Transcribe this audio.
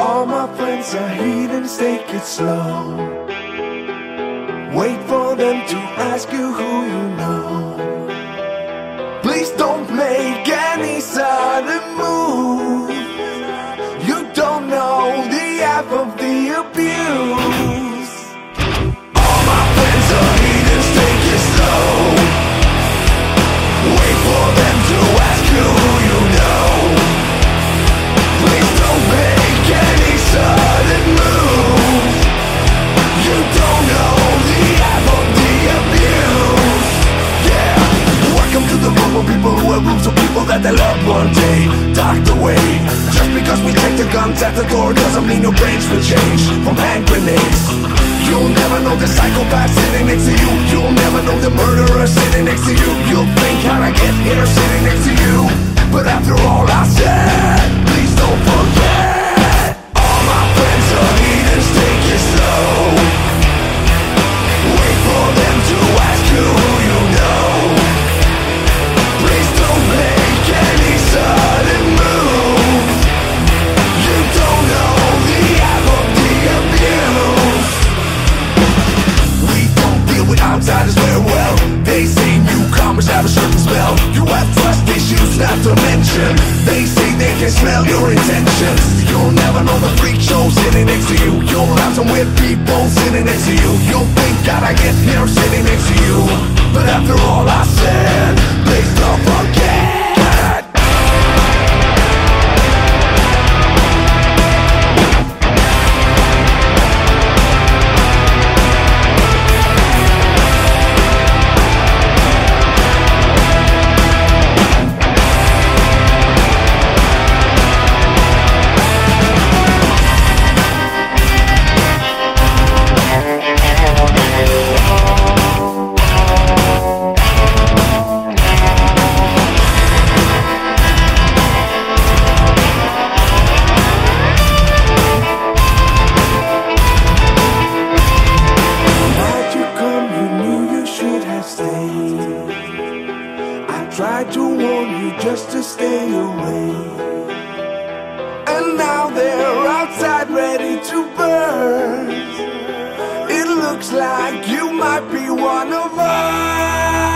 All my friends are heathens, take it slow. Wait for them to ask you who you know. Please don't make any sudden move. You don't know the half of the abuse. All my friends are heathens, take it slow. Wait for them to ask you who you know. Please don't make any sudden move. You don't know the half of the abuse. Yeah. Welcome to the room of people who have rooms of people that they loved one day docked away. Just because we take the guns at the door doesn't mean your brains will change from hand grenades. You'll never know the psychopath sitting next to you. You'll never know the murderer sitting next to you. You'll think how'd I get here sitting next to you. But after all I said, please don't forget. All my friends are heathens, take it slow. Wait for them to ask you who you know. Please don't make any sudden move. You don't know the half of the abuse. We don't deal with outsiders very well. They say newcomers have a certain spell. You have trust issues not to mention. They say they can smell your intentions. You'll never know the freak show sitting next to you. You'll have some weird people sitting next to you. You'll think God I get here sitting next to you. But after all I said, please don't forget. Tried to warn you just to stay away. And now they're outside ready to burn. It looks like you might be one of us.